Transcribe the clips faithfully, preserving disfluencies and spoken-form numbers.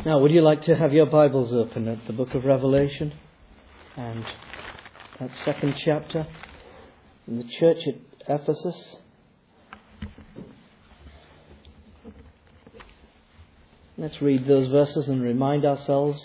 Now, would you like to have your Bibles open at the book of Revelation and that second chapter in the church at Ephesus? Let's read those verses and remind ourselves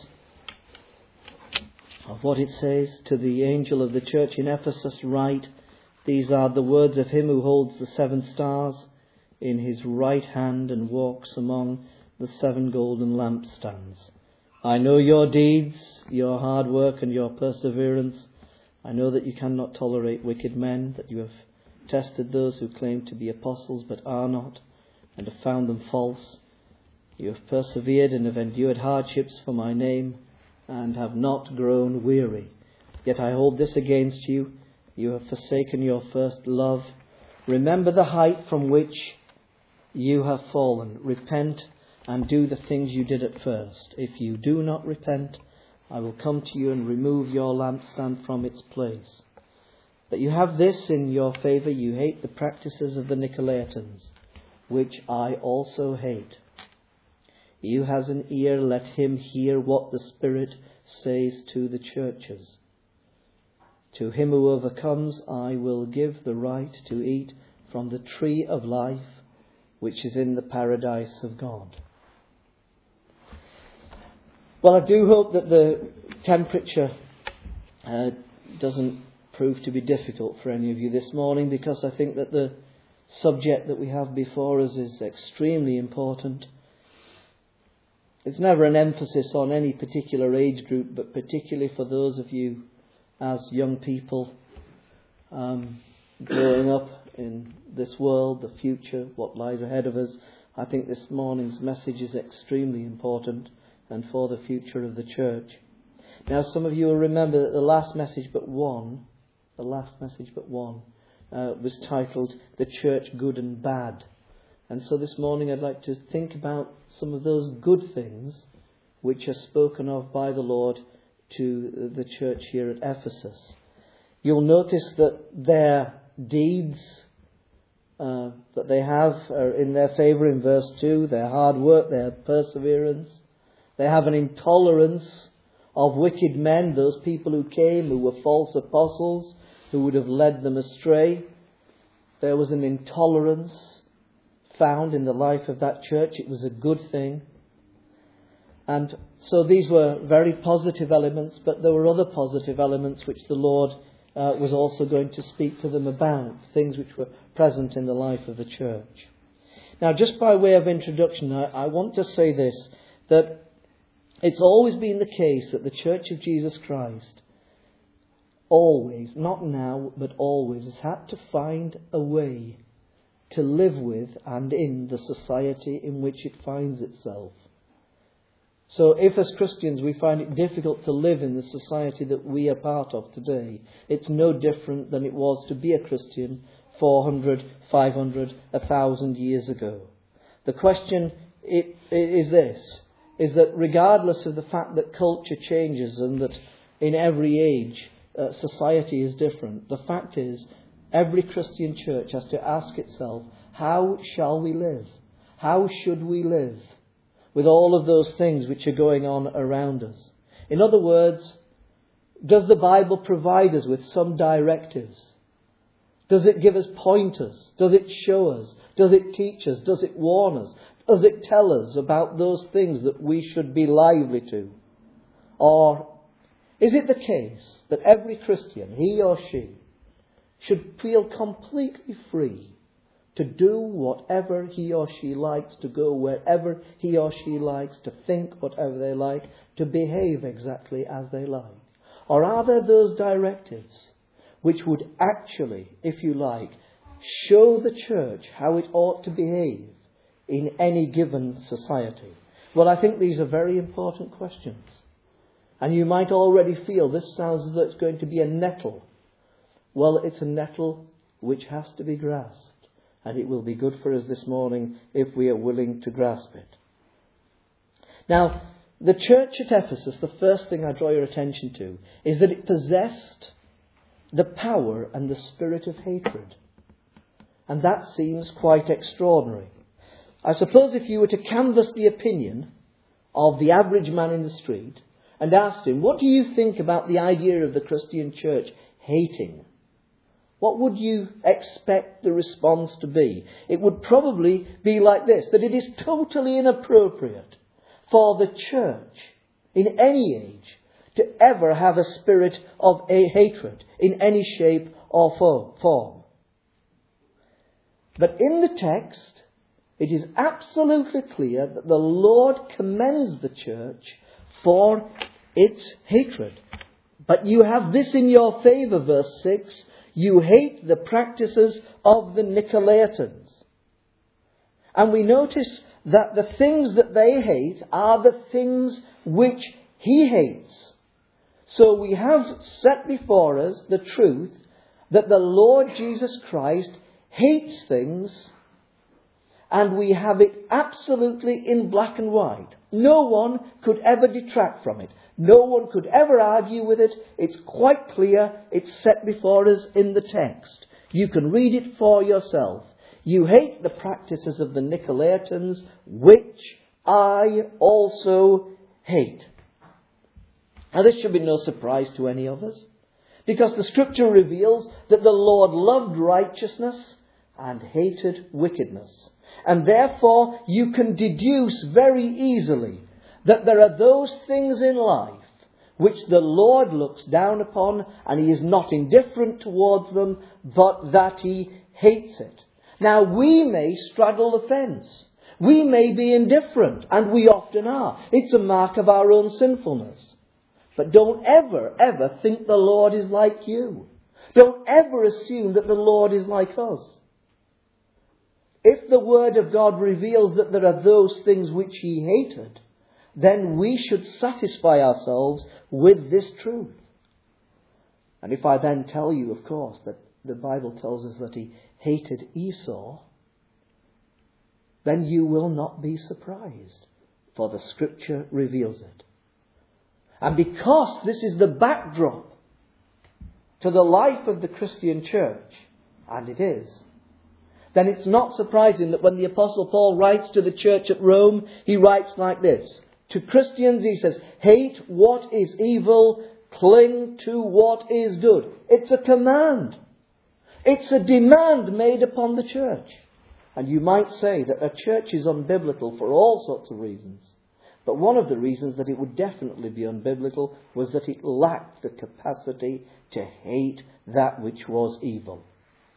of what it says. To the angel of the church in Ephesus write, these are the words of him who holds the seven stars in his right hand and walks among the seven golden lampstands. I know your deeds, your hard work and your perseverance. I know that you cannot tolerate wicked men, that you have tested those who claim to be apostles but are not, and have found them false. You have persevered and have endured hardships for my name, and have not grown weary. Yet I hold this against you. You have forsaken your first love. Remember the height from which you have fallen. Repent and do the things you did at first. If you do not repent, I will come to you and remove your lampstand from its place. But you have this in your favour: you hate the practices of the Nicolaitans, which I also hate. He who has an ear, let him hear what the Spirit says to the churches. To him who overcomes, I will give the right to eat from the tree of life, which is in the paradise of God. Well, I do hope that the temperature uh, doesn't prove to be difficult for any of you this morning, because I think that the subject that we have before us is extremely important. It's never an emphasis on any particular age group, but particularly for those of you as young people um, growing up in this world, the future, what lies ahead of us. I think this morning's message is extremely important and for the future of the church. Now, some of you will remember that the last message but one, the last message but one, uh, was titled The Church Good and Bad. And so this morning I'd like to think about some of those good things which are spoken of by the Lord to the church here at Ephesus. You'll notice that their deeds uh, that they have are in their favour in verse two, their hard work, their perseverance. They have an intolerance of wicked men, those people who came, who were false apostles, who would have led them astray. There was an intolerance found in the life of that church. It was a good thing. And so these were very positive elements, but there were other positive elements which the Lord uh, was also going to speak to them about, things which were present in the life of the church. Now, just by way of introduction, I, I want to say this, that it's always been the case that the Church of Jesus Christ, always, not now, but always, has had to find a way to live with and in the society in which it finds itself. So if as Christians we find it difficult to live in the society that we are part of today, it's no different than it was to be a Christian four hundred, five hundred, one thousand years ago. The question it, it is this, is that regardless of the fact that culture changes and that in every age uh, society is different, the fact is every Christian church has to ask itself, how shall we live? How should we live with all of those things which are going on around us? In other words, does the Bible provide us with some directives? Does it give us pointers? Does it show us? Does it teach us? Does it warn us? Does it tell us about those things that we should be lively to? Or is it the case that every Christian, he or she, should feel completely free to do whatever he or she likes, to go wherever he or she likes, to think whatever they like, to behave exactly as they like? Or are there those directives which would actually, if you like, show the church how it ought to behave in any given society? Well, I think these are very important questions. And you might already feel this sounds as though it's going to be a nettle. Well, it's a nettle which has to be grasped. And it will be good for us this morning if we are willing to grasp it. Now, the church at Ephesus, the first thing I draw your attention to, is that it possessed the power and the spirit of hatred. And that seems quite extraordinary. I suppose if you were to canvass the opinion of the average man in the street and asked him, what do you think about the idea of the Christian church hating? What would you expect the response to be? It would probably be like this, that it is totally inappropriate for the church in any age to ever have a spirit of a hatred in any shape or form. But in the text, it is absolutely clear that the Lord commends the church for its hatred. But you have this in your favour, verse six, you hate the practices of the Nicolaitans. And we notice that the things that they hate are the things which he hates. So we have set before us the truth that the Lord Jesus Christ hates things, and we have it absolutely in black and white. No one could ever detract from it. No one could ever argue with it. It's quite clear. It's set before us in the text. You can read it for yourself. You hate the practices of the Nicolaitans, which I also hate. Now this should be no surprise to any of us, because the Scripture reveals that the Lord loved righteousness and hated wickedness. And therefore you can deduce very easily that there are those things in life which the Lord looks down upon, and he is not indifferent towards them, but that he hates it. Now we may straddle the fence. We may be indifferent, and we often are. It's a mark of our own sinfulness. But don't ever, ever think the Lord is like you. Don't ever assume that the Lord is like us. If the Word of God reveals that there are those things which he hated, then we should satisfy ourselves with this truth. And if I then tell you, of course, that the Bible tells us that he hated Esau, then you will not be surprised, for the Scripture reveals it. And because this is the backdrop to the life of the Christian church, and it is, then it's not surprising that when the Apostle Paul writes to the church at Rome, he writes like this. To Christians, he says, hate what is evil, cling to what is good. It's a command. It's a demand made upon the church. And you might say that a church is unbiblical for all sorts of reasons. But one of the reasons that it would definitely be unbiblical was that it lacked the capacity to hate that which was evil.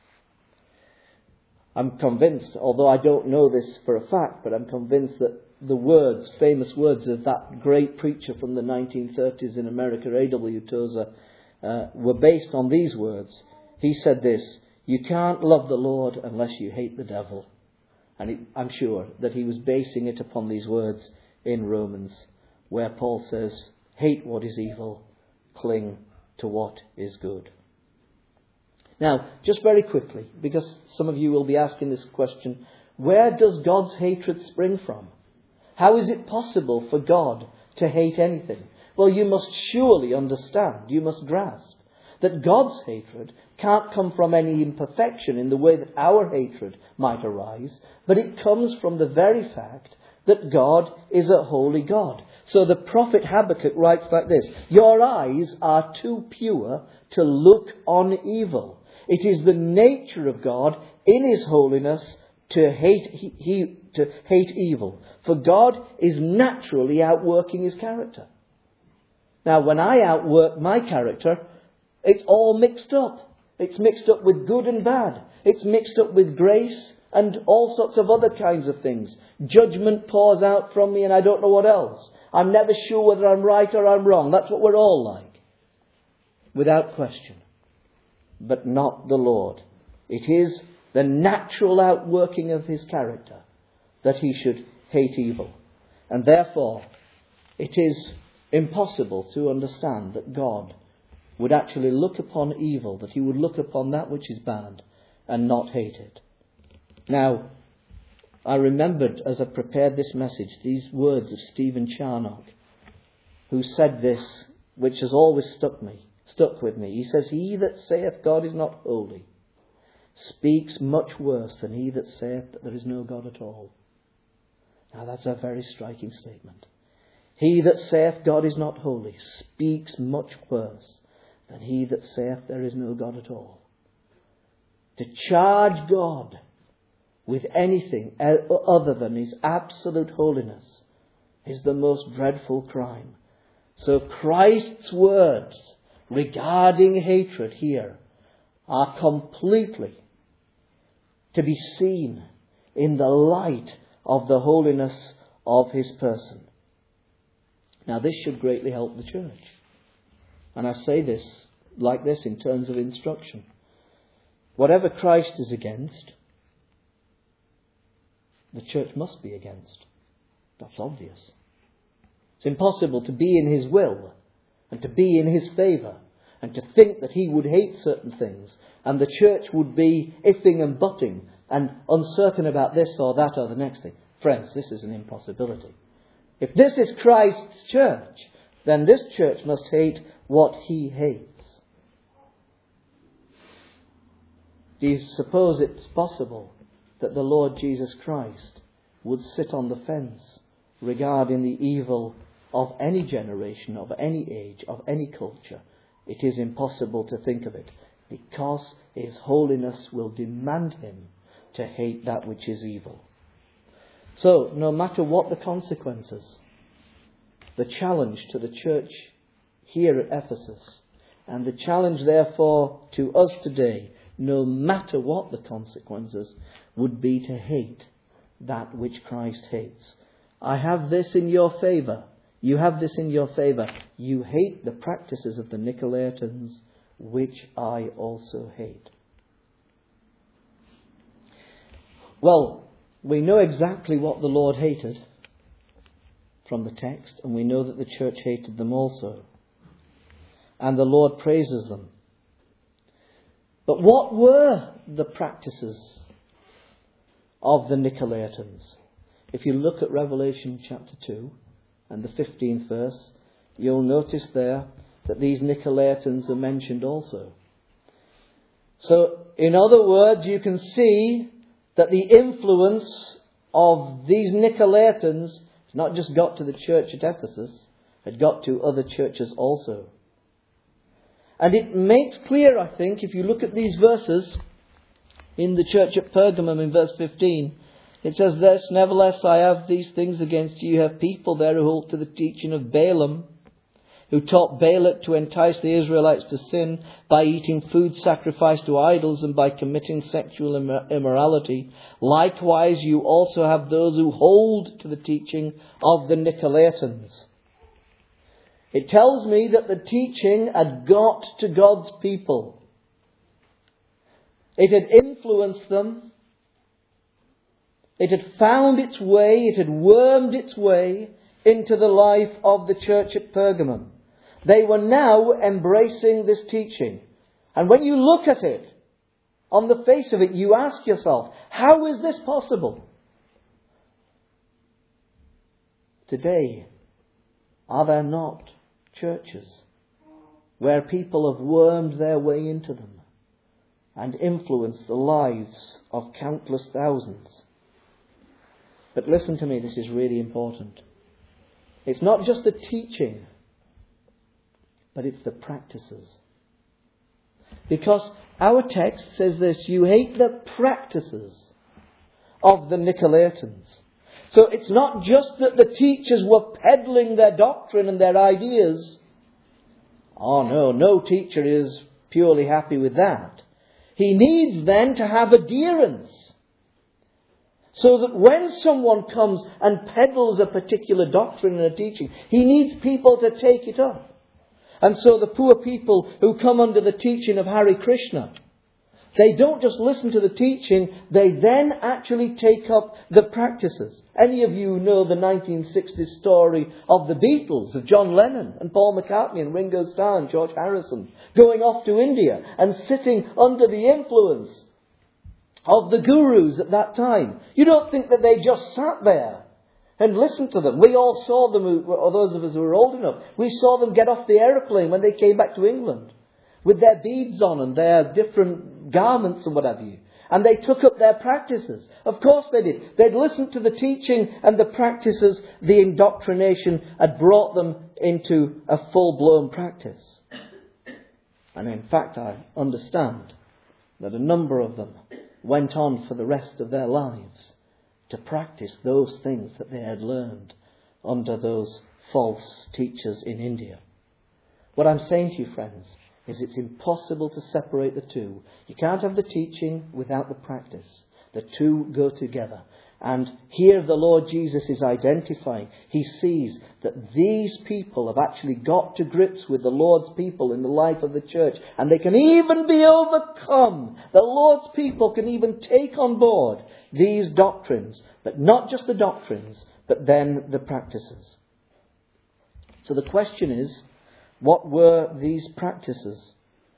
I'm convinced, although I don't know this for a fact, but I'm convinced that the words, famous words of that great preacher from the nineteen thirties in America, A W Tozer, uh, were based on these words. He said this, you can't love the Lord unless you hate the devil. And it, I'm sure that he was basing it upon these words in Romans, where Paul says, hate what is evil, cling to what is good. Now, just very quickly, because some of you will be asking this question, where does God's hatred spring from? How is it possible for God to hate anything? Well, you must surely understand, you must grasp, that God's hatred can't come from any imperfection in the way that our hatred might arise, but it comes from the very fact that God is a holy God. So the prophet Habakkuk writes like this, your eyes are too pure to look on evil. It is the nature of God in his holiness to hate he, he, to hate evil. For God is naturally outworking his character. Now, when I outwork my character, it's all mixed up. It's mixed up with good and bad. It's mixed up with grace and all sorts of other kinds of things. Judgment pours out from me and I don't know what else. I'm never sure whether I'm right or I'm wrong. That's what we're all like. Without question. But not the Lord. It is the natural outworking of his character that he should hate evil. And therefore, it is impossible to understand that God would actually look upon evil, that he would look upon that which is bad and not hate it. Now, I remembered as I prepared this message these words of Stephen Charnock, who said this, which has always stuck me, stuck with me. He says, he that saith God is not holy speaks much worse than he that saith that there is no God at all. Now that's a very striking statement. He that saith God is not holy speaks much worse than he that saith there is no God at all. To charge God with anything other than his absolute holiness is the most dreadful crime. So Christ's words regarding hatred here are completely to be seen in the light of the holiness of his person. Now this should greatly help the church. And I say this like this in terms of instruction. Whatever Christ is against, the church must be against. That's obvious. It's impossible to be in his will and to be in his favour and to think that he would hate certain things and the church would be iffing and butting and uncertain about this or that or the next thing. Friends, this is an impossibility. If this is Christ's church, then this church must hate what he hates. Do you suppose it's possible that the Lord Jesus Christ would sit on the fence regarding the evil of any generation, of any age, of any culture? It is impossible to think of it, because his holiness will demand him to hate that which is evil. So, no matter what the consequences, the challenge to the church here at Ephesus, and the challenge therefore to us today, no matter what the consequences, would be to hate that which Christ hates. I have this in your favour. You have this in your favour. You hate the practices of the Nicolaitans, which I also hate. Well, we know exactly what the Lord hated from the text, and we know that the church hated them also. And the Lord praises them. But what were the practices of the Nicolaitans? If you look at Revelation chapter two and the fifteenth verse, you'll notice there that these Nicolaitans are mentioned also. So, in other words, you can see that the influence of these Nicolaitans has not just got to the church at Ephesus, had got to other churches also. And it makes clear, I think, if you look at these verses in the church at Pergamum in verse fifteen, it says, "Thus, nevertheless, I have these things against you. You have people there who hold to the teaching of Balaam, who taught Balak to entice the Israelites to sin by eating food sacrificed to idols and by committing sexual immorality. Likewise, you also have those who hold to the teaching of the Nicolaitans." It tells me that the teaching had got to God's people. It had influenced them. It had found its way, it had wormed its way into the life of the church at Pergamum. They were now embracing this teaching. And when you look at it, on the face of it, you ask yourself, how is this possible? Today, are there not churches where people have wormed their way into them and influenced the lives of countless thousands? But listen to me, this is really important. It's not just the teaching, but it's the practices. Because our text says this, you hate the practices of the Nicolaitans. So it's not just that the teachers were peddling their doctrine and their ideas. Oh no, no teacher is purely happy with that. He needs then to have adherence. So that when someone comes and peddles a particular doctrine and a teaching, he needs people to take it up. And so the poor people who come under the teaching of Hare Krishna, they don't just listen to the teaching, they then actually take up the practices. Any of you know the nineteen sixties story of the Beatles, of John Lennon and Paul McCartney and Ringo Starr and George Harrison, going off to India and sitting under the influence of the gurus at that time. You don't think that they just sat there and listened to them. We all saw them, or those of us who were old enough, we saw them get off the aeroplane when they came back to England with their beads on and their different garments and what have you. And they took up their practices. Of course they did. They'd listened to the teaching and the practices. The indoctrination had brought them into a full-blown practice. And in fact, I understand that a number of them went on for the rest of their lives to practice those things that they had learned under those false teachers in India. What I'm saying to you, friends, is it's impossible to separate the two. You can't have the teaching without the practice. The two go together. And here the Lord Jesus is identifying. He sees that these people have actually got to grips with the Lord's people in the life of the church. And they can even be overcome. The Lord's people can even take on board these doctrines. But not just the doctrines, but then the practices. So the question is, what were these practices?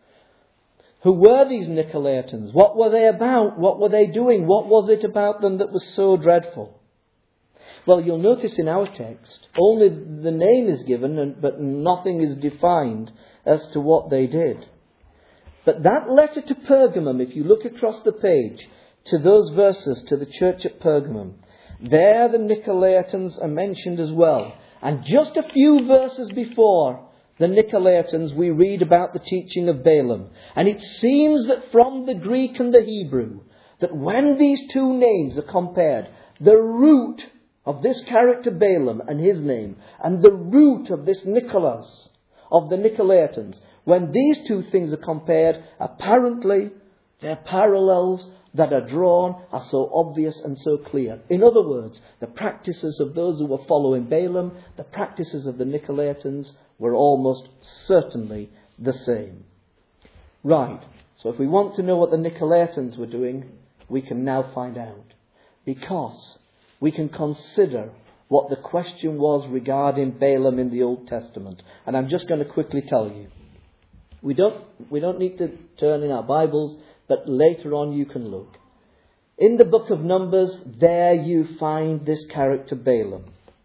Who were these Nicolaitans? What were they about? What were they doing? What was it about them that was so dreadful? Well, you'll notice in our text, only the name is given, but nothing is defined as to what they did. But that letter to Pergamum, if you look across the page to those verses to the church at Pergamum, there the Nicolaitans are mentioned as well. And just a few verses before the Nicolaitans, we read about the teaching of Balaam. And it seems that from the Greek and the Hebrew, that when these two names are compared, the root of this character Balaam and his name, and the root of this Nicholas, of the Nicolaitans, when these two things are compared, apparently their parallels that are drawn are so obvious and so clear. In other words, the practices of those who were following Balaam, the practices of the Nicolaitans were almost certainly the same. Right, so if we want to know what the Nicolaitans were doing, we can now find out. Because we can consider what the question was regarding Balaam in the Old Testament. And I'm just going to quickly tell you. We don't, we don't need to turn in our Bibles, but later on you can look. In the book of Numbers, there you find this character Balaam.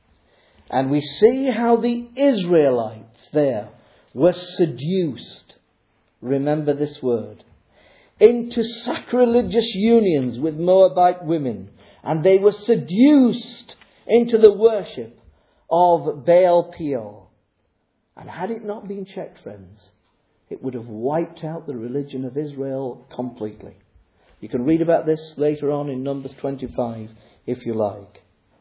And we see how the Israelites there were seduced, remember this word, into sacrilegious unions with Moabite women. And they were seduced into the worship of Baal Peor. And had it not been checked, friends, it would have wiped out the religion of Israel completely. You can read about this later on in Numbers twenty-five, if you like.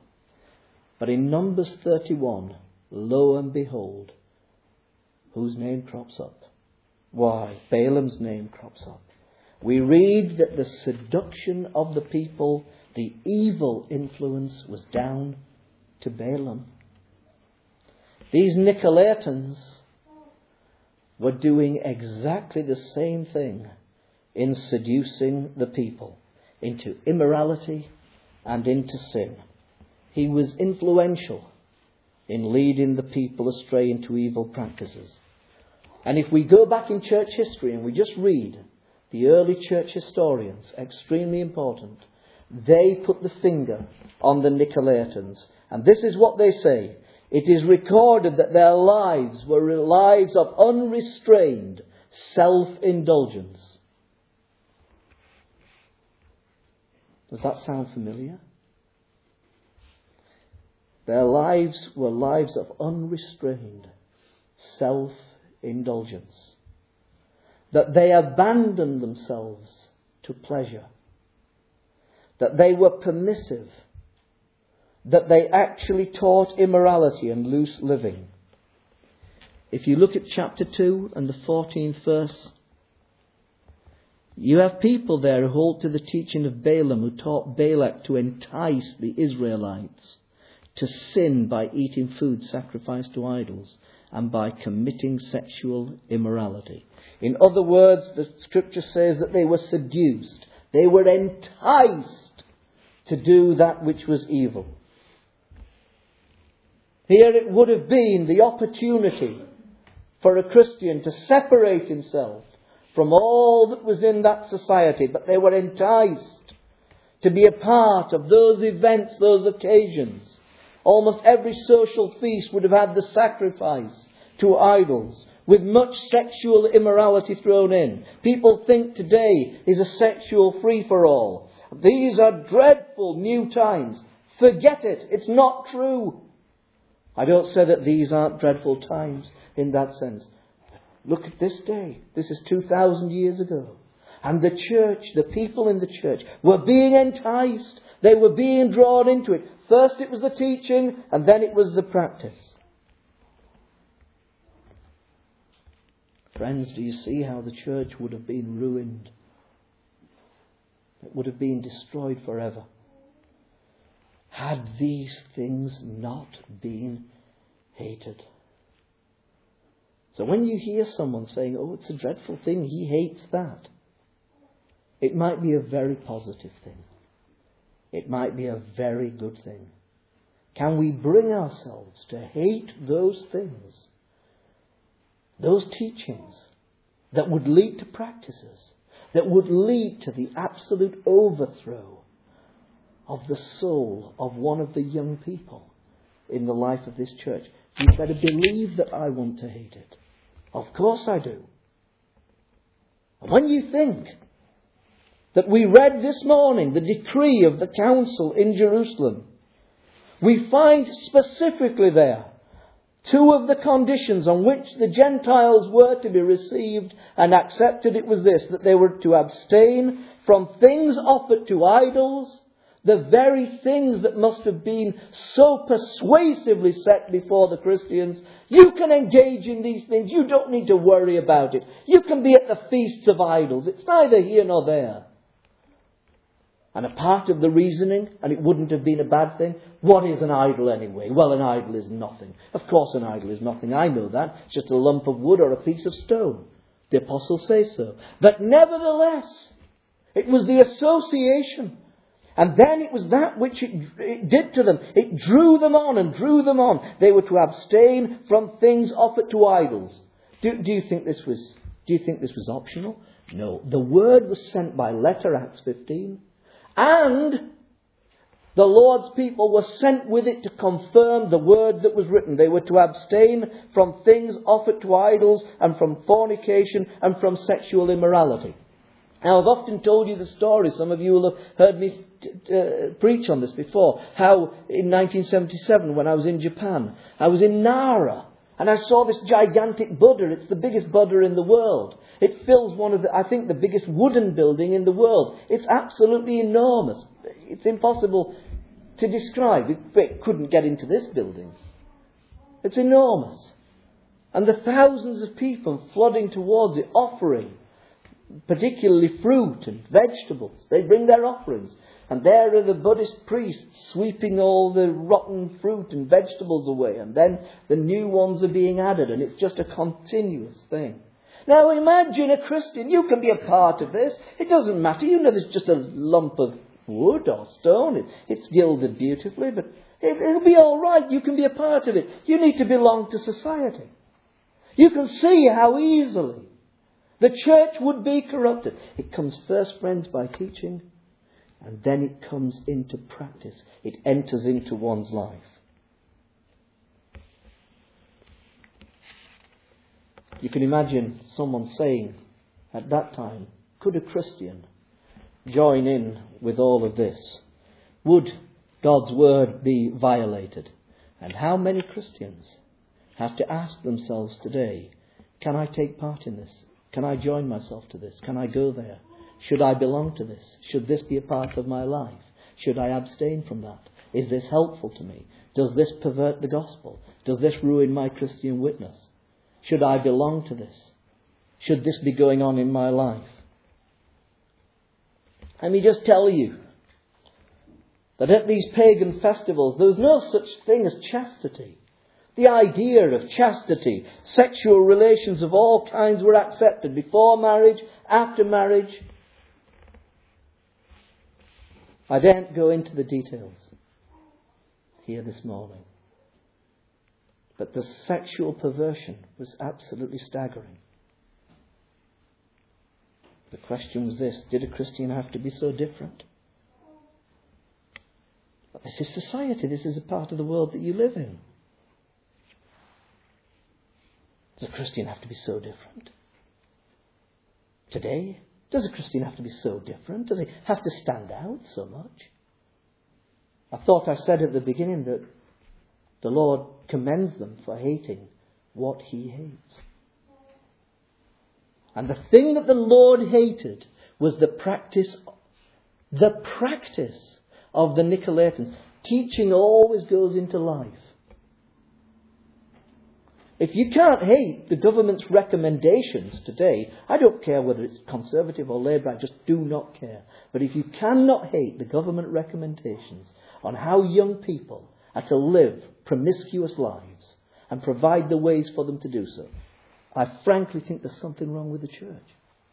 But in Numbers thirty-one, lo and behold, whose name crops up? Why, Balaam's name crops up. We read that the seduction of the people, the evil influence, was down to Balaam. These Nicolaitans were doing exactly the same thing in seducing the people into immorality and into sin. He was influential in leading the people astray into evil practices. And if we go back in church history and we just read the early church historians, extremely important, they put the finger on the Nicolaitans. And this is what they say. It is recorded that their lives were lives of unrestrained self-indulgence. Does that sound familiar? Their lives were lives of unrestrained self-indulgence. That they abandoned themselves to pleasure. That they were permissive. That they actually taught immorality and loose living. If you look at chapter two and the fourteenth verse, you have people there who hold to the teaching of Balaam, who taught Balak to entice the Israelites to sin by eating food sacrificed to idols and by committing sexual immorality. In other words, the scripture says that they were seduced. They were enticed to do that which was evil. Here it would have been the opportunity for a Christian to separate himself from all that was in that society, but they were enticed to be a part of those events, those occasions. Almost every social feast would have had the sacrifice to idols, with much sexual immorality thrown in. People think today is a sexual free-for-all. These are dreadful new times. Forget it. It's not true. I don't say that these aren't dreadful times in that sense. Look at this day. This is two thousand years ago. And the church, the people in the church, were being enticed. They were being drawn into it. First it was the teaching, and then it was the practice. Friends, do you see how the church would have been ruined? It would have been destroyed forever had these things not been hated. So when you hear someone saying, oh, it's a dreadful thing, he hates that, it might be a very positive thing. It might be a very good thing. Can we bring ourselves to hate those things, those teachings that would lead to practices, that would lead to the absolute overthrow of the soul of one of the young people in the life of this church? You better believe that I want to hate it. Of course I do. And when you think that we read this morning the decree of the council in Jerusalem, we find specifically there two of the conditions on which the Gentiles were to be received and accepted. It was this, that they were to abstain from things offered to idols, the very things that must have been so persuasively set before the Christians. You can engage in these things. You don't need to worry about it. You can be at the feasts of idols. It's neither here nor there. And a part of the reasoning, and it wouldn't have been a bad thing, what is an idol anyway? Well, an idol is nothing. Of course an idol is nothing. I know that. It's just a lump of wood or a piece of stone. The apostles say so. But nevertheless, it was the association. And then it was that which it, it did to them. It drew them on and drew them on. They were to abstain from things offered to idols. Do, do you think this was, do you think this was optional? No. The word was sent by letter, Acts fifteen. And the Lord's people were sent with it to confirm the word that was written. They were to abstain from things offered to idols and from fornication and from sexual immorality. Now, I've often told you the story. Some of you will have heard me t- uh, preach on this before. How in nineteen seventy-seven, when I was in Japan, I was in Nara. And I saw this gigantic Buddha. It's the biggest Buddha in the world. It fills one of the, I think, the biggest wooden building in the world. It's absolutely enormous. It's impossible to describe. It, it couldn't get into this building. It's enormous. And the thousands of people flooding towards it, offering, particularly fruit and vegetables. They bring their offerings. And there are the Buddhist priests sweeping all the rotten fruit and vegetables away. And then the new ones are being added. And it's just a continuous thing. Now imagine a Christian. You can be a part of this. It doesn't matter. You know, there's just a lump of wood or stone. It, it's gilded beautifully. But it, it'll be all right. You can be a part of it. You need to belong to society. You can see how easily the church would be corrupted. It comes first, friends, by teaching. And then it comes into practice. It enters into one's life. You can imagine someone saying at that time, could a Christian join in with all of this? Would God's word be violated? And how many Christians have to ask themselves today, can I take part in this? Can I join myself to this? Can I go there? Should I belong to this? Should this be a part of my life? Should I abstain from that? Is this helpful to me? Does this pervert the gospel? Does this ruin my Christian witness? Should I belong to this? Should this be going on in my life? Let me just tell you that at these pagan festivals there was no such thing as chastity. The idea of chastity, sexual relations of all kinds were accepted before marriage, after marriage. I daren't go into the details here this morning. But the sexual perversion was absolutely staggering. The question was this, did a Christian have to be so different? But this is society, this is a part of the world that you live in. Does a Christian have to be so different? Today, does a Christian have to be so different? Does he have to stand out so much? I thought I said at the beginning that the Lord commends them for hating what he hates. And the thing that the Lord hated was the practice, the practice of the Nicolaitans. Teaching always goes into life. If you can't hate the government's recommendations today, I don't care whether it's Conservative or Labour, I just do not care. But if you cannot hate the government recommendations on how young people are to live promiscuous lives and provide the ways for them to do so, I frankly think there's something wrong with the church.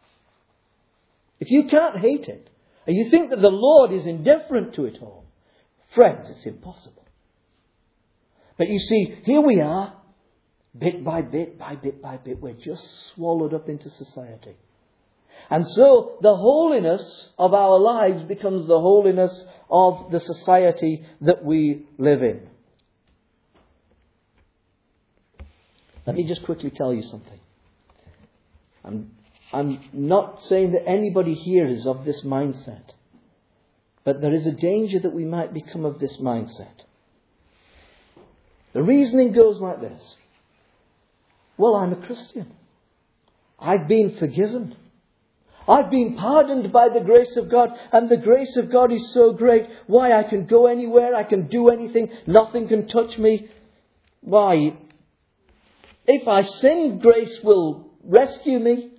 If you can't hate it, and you think that the Lord is indifferent to it all, friends, it's impossible. But you see, here we are, bit by bit, by bit by bit, we're just swallowed up into society. And so the holiness of our lives becomes the holiness of the society that we live in. Let me just quickly tell you something. I'm, I'm not saying that anybody here is of this mindset. But there is a danger that we might become of this mindset. The reasoning goes like this. Well, I'm a Christian. I've been forgiven. I've been pardoned by the grace of God. And the grace of God is so great. Why, I can go anywhere. I can do anything. Nothing can touch me. Why, if I sin, grace will rescue me.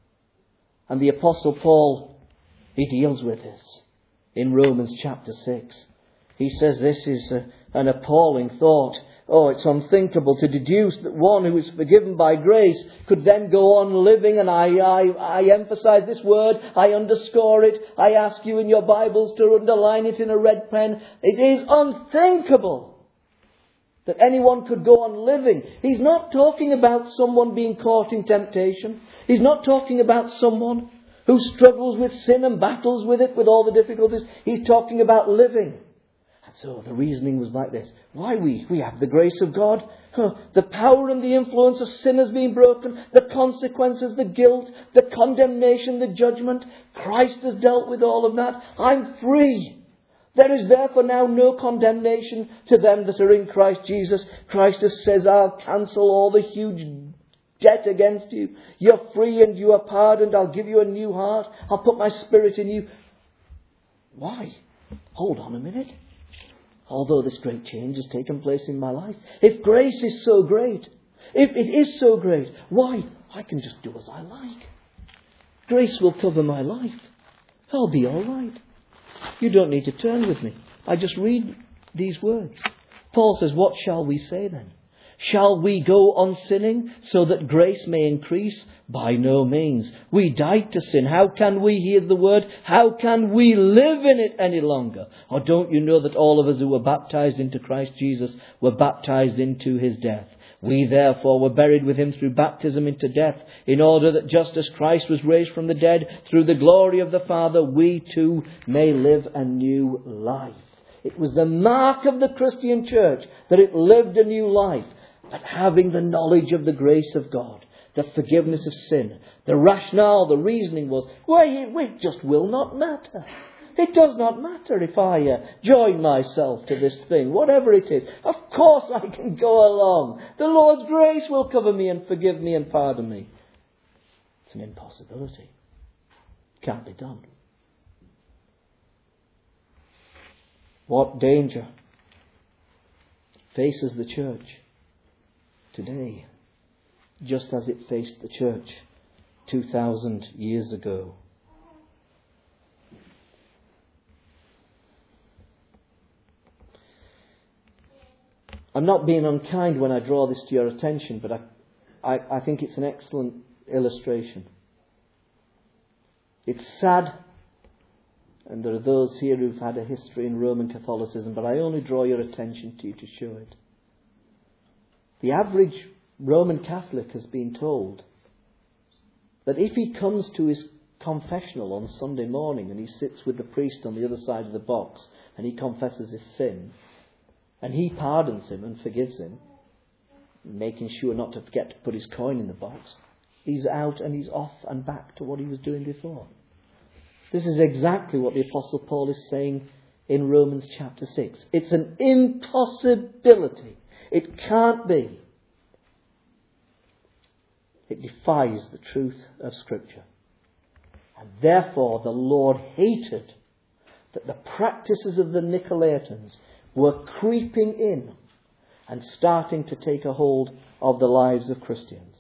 And the Apostle Paul, he deals with this in Romans chapter six. He says this is a, an appalling thought. Oh, it's unthinkable to deduce that one who is forgiven by grace could then go on living, and I, I, I emphasize this word, I underscore it, I ask you in your Bibles to underline it in a red pen. It is unthinkable that anyone could go on living. He's not talking about someone being caught in temptation. He's not talking about someone who struggles with sin and battles with it, with all the difficulties. He's talking about living. And so the reasoning was like this. Why we? We have the grace of God. Huh. The power and the influence of sin has been broken. The consequences, the guilt, the condemnation, the judgment. Christ has dealt with all of that. I'm free. There is therefore now no condemnation to them that are in Christ Jesus. Christ says, I'll cancel all the huge debt against you. You're free and you are pardoned. I'll give you a new heart. I'll put my spirit in you. Why? Hold on a minute. Although this great change has taken place in my life, if grace is so great, if it is so great, why? I can just do as I like. Grace will cover my life. I'll be all right. You don't need to turn with me. I just read these words. Paul says, what shall we say then? Shall we go on sinning so that grace may increase? By no means. We died to sin. How can we hear the word? How can we live in it any longer? Or don't you know that all of us who were baptized into Christ Jesus were baptized into his death? We therefore were buried with him through baptism into death, in order that just as Christ was raised from the dead through the glory of the Father, we too may live a new life. It was the mark of the Christian church that it lived a new life. But having the knowledge of the grace of God, the forgiveness of sin, the rationale, the reasoning was, well, it just will not matter. It does not matter if I uh, join myself to this thing, whatever it is. Of course I can go along. The Lord's grace will cover me and forgive me and pardon me. It's an impossibility. Can't be done. What danger faces the church today, just as it faced the church two thousand years ago? I'm not being unkind when I draw this to your attention, but I, I, I think it's an excellent illustration. It's sad, and there are those here who've had a history in Roman Catholicism, but I only draw your attention to you to show it. The average Roman Catholic has been told that if he comes to his confessional on Sunday morning and he sits with the priest on the other side of the box and he confesses his sin, and he pardons him and forgives him, making sure not to forget to put his coin in the box. He's out and he's off and back to what he was doing before. This is exactly what the Apostle Paul is saying in Romans chapter six. It's an impossibility. It can't be. It defies the truth of Scripture. And therefore the Lord hated that the practices of the Nicolaitans were creeping in and starting to take a hold of the lives of Christians.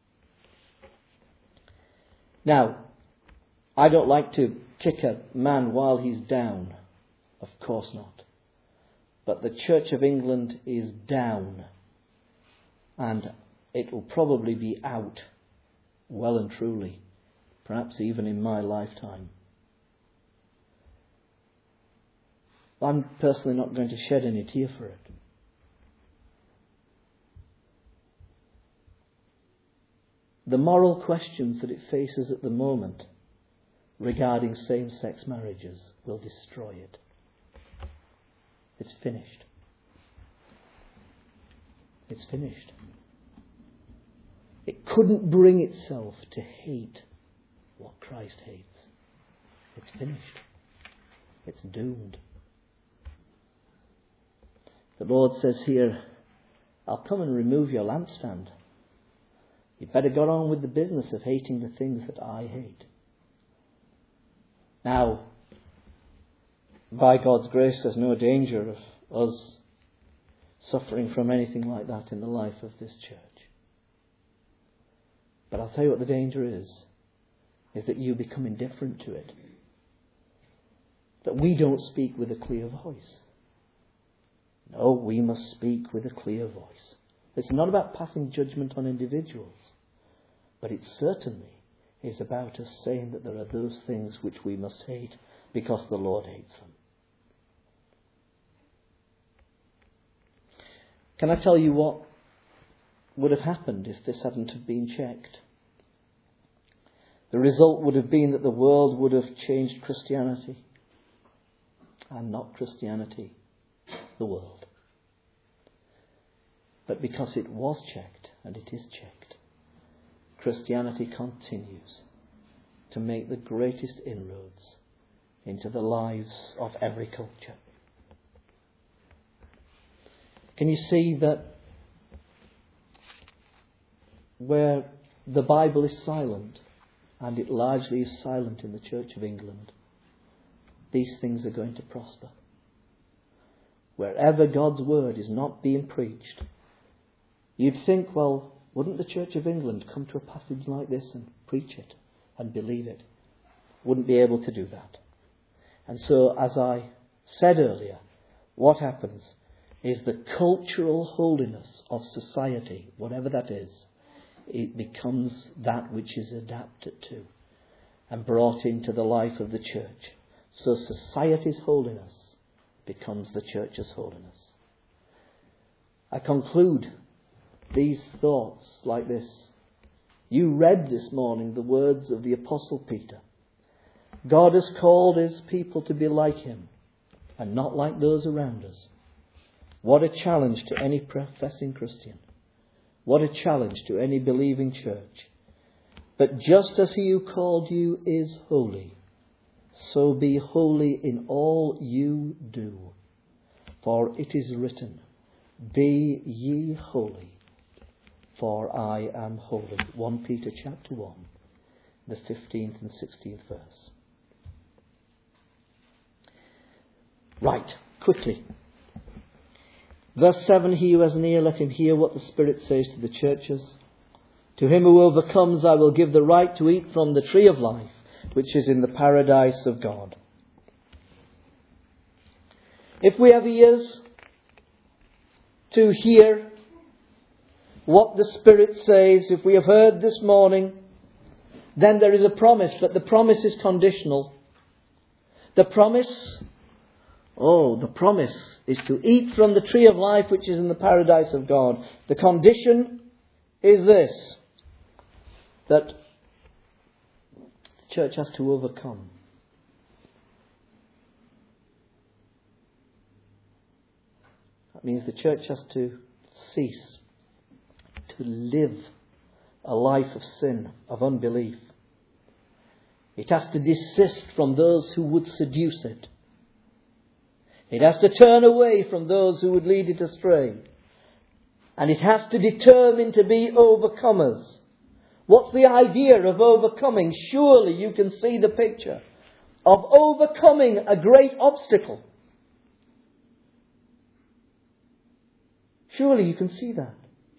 Now, I don't like to kick a man while he's down. Of course not. But the Church of England is down. And it will probably be out well and truly. Perhaps even in my lifetime. I'm personally not going to shed any tear for it. The moral questions that it faces at the moment regarding same-sex marriages will destroy it. It's finished. It's finished. It couldn't bring itself to hate what Christ hates. It's finished. It's doomed. The Lord says here, I'll come and remove your lampstand. You better get on with the business of hating the things that I hate. Now, by God's grace, there's no danger of us suffering from anything like that in the life of this church. But I'll tell you what the danger is, is that you become indifferent to it. That we don't speak with a clear voice. No, we must speak with a clear voice. It's not about passing judgment on individuals, but it certainly is about us saying that there are those things which we must hate because the Lord hates them. Can I tell you what would have happened if this hadn't have been checked? The result would have been that the world would have changed Christianity, and not Christianity, the world. But because it was checked, and it is checked, Christianity continues to make the greatest inroads into the lives of every culture. Can you see that where the Bible is silent, and it largely is silent in the Church of England, these things are going to prosper? Wherever God's word is not being preached, you'd think, well, wouldn't the Church of England come to a passage like this and preach it and believe it? Wouldn't be able to do that. And so, as I said earlier, what happens is the cultural holiness of society, whatever that is, it becomes that which is adapted to and brought into the life of the church. So society's holiness becomes the church's holiness. I conclude these thoughts like this. You read this morning the words of the Apostle Peter. God has called his people to be like him and not like those around us. What a challenge to any professing Christian. What a challenge to any believing church. But just as he who called you is holy, so be holy in all you do. For it is written, be ye holy, for I am holy. First Peter chapter one, the fifteenth and sixteenth verse. Right, quickly. Verse seven, he who has an ear, let him hear what the Spirit says to the churches. To him who overcomes, I will give the right to eat from the tree of life, which is in the paradise of God. If we have ears to hear what the Spirit says, if we have heard this morning, then there is a promise, but the promise is conditional. The promise, oh, the promise is to eat from the tree of life which is in the paradise of God. The condition is this, that the church has to overcome. That means the church has to cease to live a life of sin, of unbelief. It has to desist from those who would seduce it. It has to turn away from those who would lead it astray. And it has to determine to be overcomers. What's the idea of overcoming? Surely you can see the picture of overcoming a great obstacle. Surely you can see that.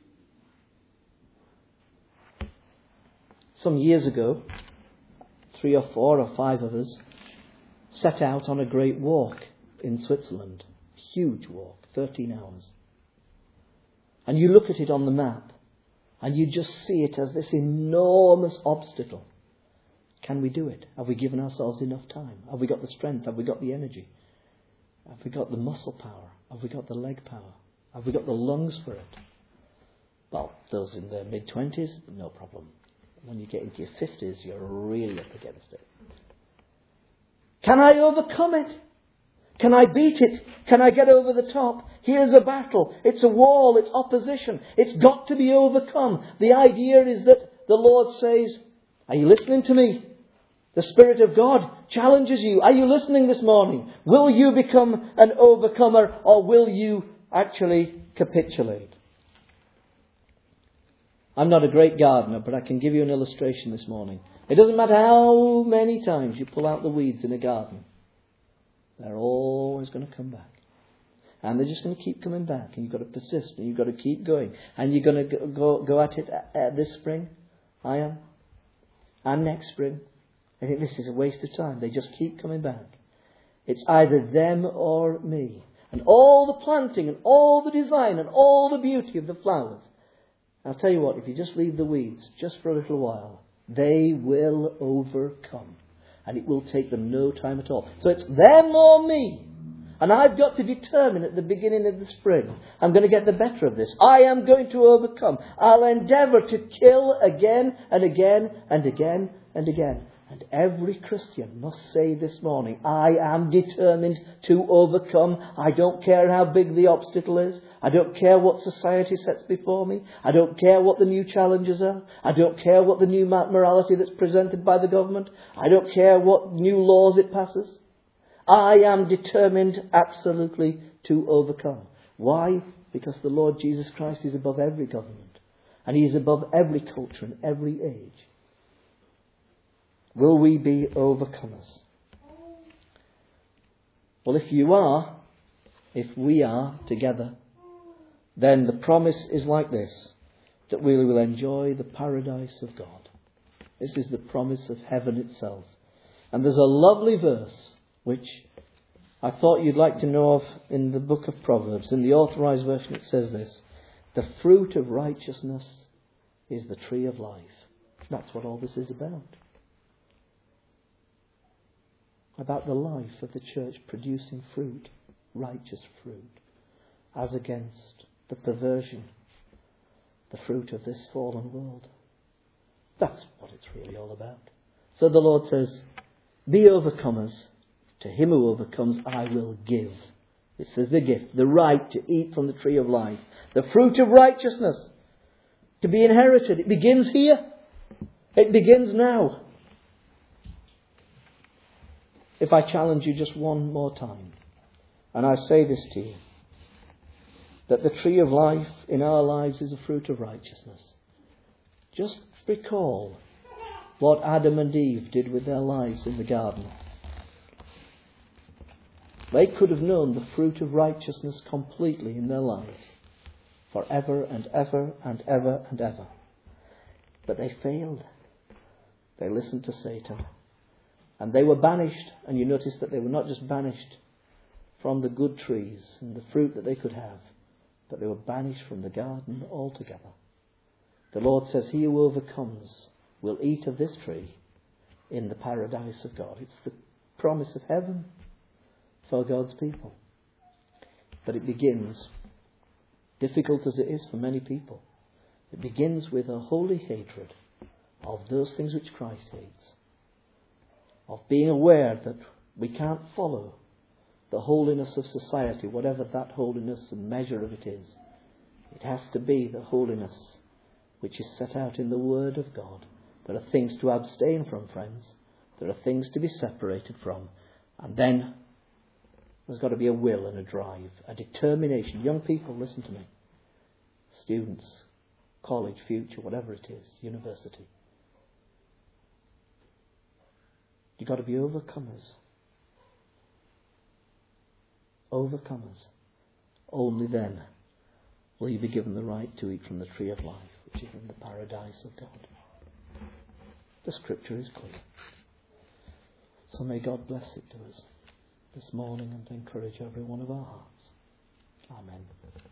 Some years ago, three or four or five of us set out on a great walk in Switzerland. Huge walk, thirteen hours. And you look at it on the map and you just see it as this enormous obstacle. Can we do it? Have we given ourselves enough time? Have we got the strength? Have we got the energy? Have we got the muscle power? Have we got the leg power? Have we got the lungs for it? Well, those in their mid-twenties, no problem. When you get into your fifties, you're really up against it. Can I overcome it? Can I beat it? Can I get over the top? Here's a battle. It's a wall. It's opposition. It's got to be overcome. The idea is that the Lord says, are you listening to me? The Spirit of God challenges you. Are you listening this morning? Will you become an overcomer, or will you actually capitulate? I'm not a great gardener, but I can give you an illustration this morning. It doesn't matter how many times you pull out the weeds in a garden. They're always going to come back. And they're just going to keep coming back. And you've got to persist. And you've got to keep going. And you're going to go, go, go at it uh, this spring. I am. And next spring. I think this is a waste of time. They just keep coming back. It's either them or me. And all the planting and all the design and all the beauty of the flowers. I'll tell you what, if you just leave the weeds just for a little while, they will overcome. And it will take them no time at all. So it's them or me. And I've got to determine at the beginning of the spring, I'm going to get the better of this. I am going to overcome. I'll endeavour to kill again and again and again and again. And every Christian must say this morning, I am determined to overcome. I don't care how big the obstacle is. I don't care what society sets before me. I don't care what the new challenges are. I don't care what the new morality that's presented by the government. I don't care what new laws it passes. I am determined absolutely to overcome. Why? Because the Lord Jesus Christ is above every government. And He is above every culture and every age. Will we be overcomers? Well, if you are, if we are together, then the promise is like this, that we will enjoy the paradise of God. This is the promise of heaven itself. And there's a lovely verse which I thought you'd like to know of in the book of Proverbs. In the Authorized Version it says this, the fruit of righteousness is the tree of life. That's what all this is about. About the life of the church producing fruit, righteous fruit, as against the perversion, the fruit of this fallen world. That's what it's really all about. So the Lord says, be overcomers. To him who overcomes, I will give. It says the gift, the right to eat from the tree of life, the fruit of righteousness, to be inherited. It begins here. It begins now. If I challenge you just one more time, and I say this to you, that the tree of life in our lives is a fruit of righteousness. Just recall what Adam and Eve did with their lives in the garden. They could have known the fruit of righteousness completely in their lives, forever and ever and ever and ever. But they failed. They listened to Satan. And they were banished, and you notice that they were not just banished from the good trees and the fruit that they could have, but they were banished from the garden altogether. The Lord says, he who overcomes will eat of this tree in the paradise of God. It's the promise of heaven for God's people. But it begins, difficult as it is for many people, it begins with a holy hatred of those things which Christ hates. Of being aware that we can't follow the holiness of society, whatever that holiness and measure of it is. It has to be the holiness which is set out in the Word of God. There are things to abstain from, friends. There are things to be separated from. And then there's got to be a will and a drive, a determination. Young people, listen to me. Students, college, future, whatever it is, university. You've got to be overcomers. Overcomers. Only then will you be given the right to eat from the tree of life, which is in the paradise of God. The scripture is clear. So may God bless it to us this morning and encourage every one of our hearts. Amen.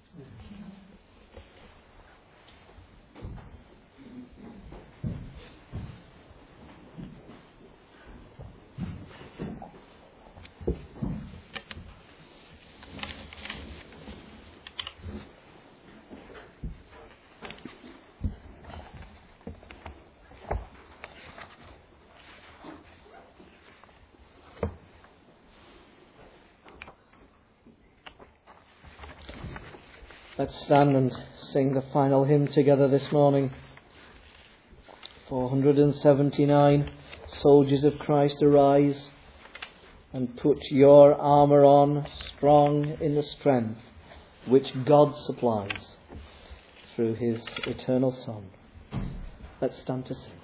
Let's stand and sing the final hymn together this morning. four seventy-nine. Soldiers of Christ, arise and put your armour on, strong in the strength which God supplies through his eternal Son. Let's stand to sing.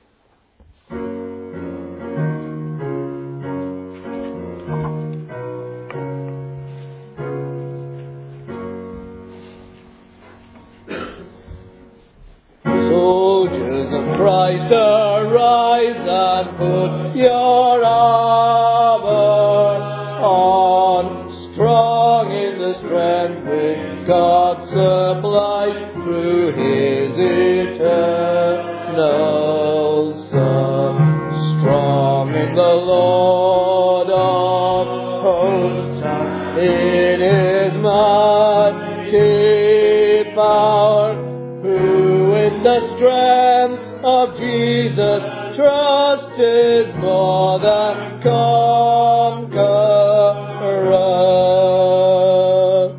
Christ, arise and put your armour on, strong in the strength which God supplies through his eternal Son. Strong in the Lord of hosts and in his mighty power, who in the strength of Jesus trust is more than conqueror.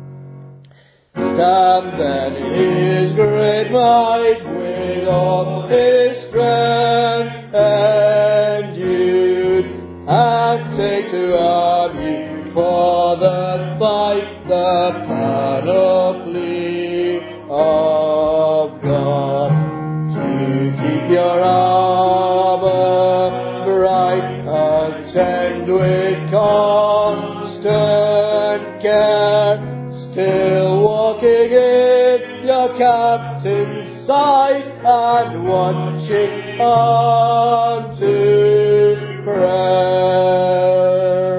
Stand then in his great might with all his strength endued, and take to arm you for the fight, the panoply of God. Keep your armour bright, attend with constant care, still walking in your captain's sight and watching unto prayer.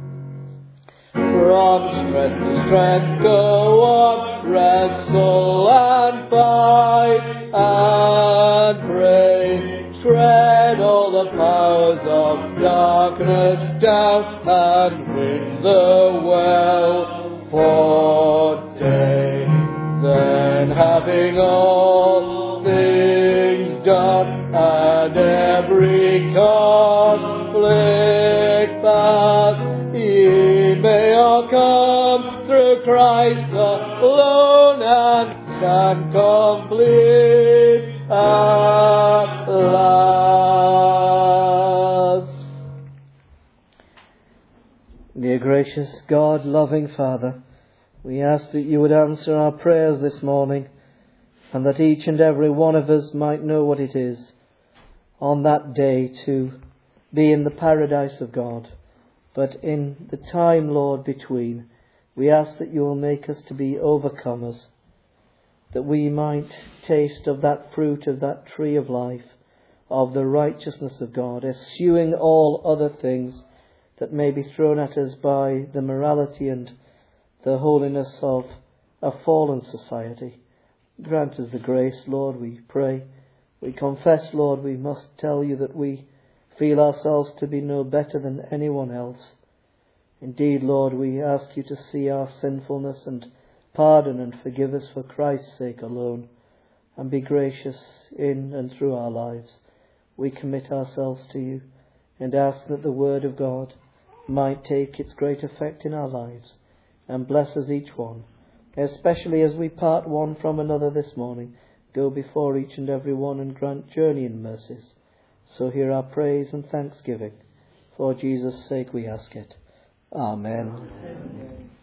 From strength to strength go on, wrestle and fight and pray, tread all the powers of darkness down and win the well-fought day. Then having all things done and every conflict past, ye may all come through Christ alone and stand complete at last. Dear gracious God, loving Father, we ask that you would answer our prayers this morning, and that each and every one of us might know what it is on that day to be in the paradise of God. But in the time, Lord, between, we ask that you will make us to be overcomers, that we might taste of that fruit of that tree of life, of the righteousness of God, eschewing all other things that may be thrown at us by the morality and the holiness of a fallen society. Grant us the grace, Lord, we pray. We confess, Lord, we must tell you that we feel ourselves to be no better than anyone else. Indeed, Lord, we ask you to see our sinfulness and pardon and forgive us for Christ's sake alone, and be gracious in and through our lives. We commit ourselves to you and ask that the Word of God might take its great effect in our lives and bless us each one, especially as we part one from another this morning. go before each and every one and grant journeying mercies. So hear our praise and thanksgiving. For Jesus' sake we ask it. Amen. Amen.